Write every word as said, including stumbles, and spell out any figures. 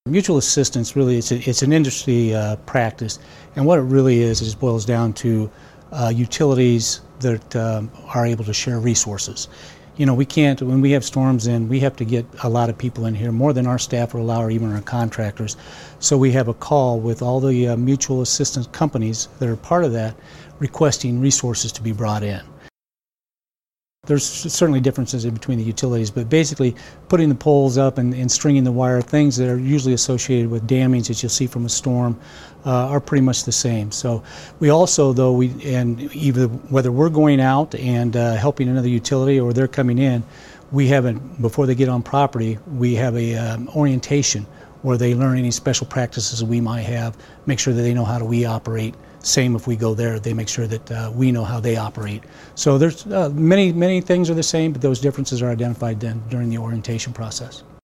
Mutual assistance really it's, a, it's an industry uh, practice, and what it really is, is it boils down to uh, utilities that um, are able to share resources. You know, we can't, when we have storms in, we have to get a lot of people in here, more than our staff will allow or even our contractors. So we have a call with all the uh, mutual assistance companies that are part of that, requesting resources to be brought in. There's certainly differences in between the utilities, but basically putting the poles up and, and stringing the wire, things that are usually associated with damage that you'll see from a storm, uh, are pretty much the same. So we also, though, we and either whether we're going out and uh, helping another utility or they're coming in, we haven't, before they get on property, we have a um, orientation where they learn any special practices we might have, make sure that they know how do we operate. Same if we go there, they make sure that uh, we know how they operate. So there's uh, many, many things are the same, but those differences are identified then during the orientation process.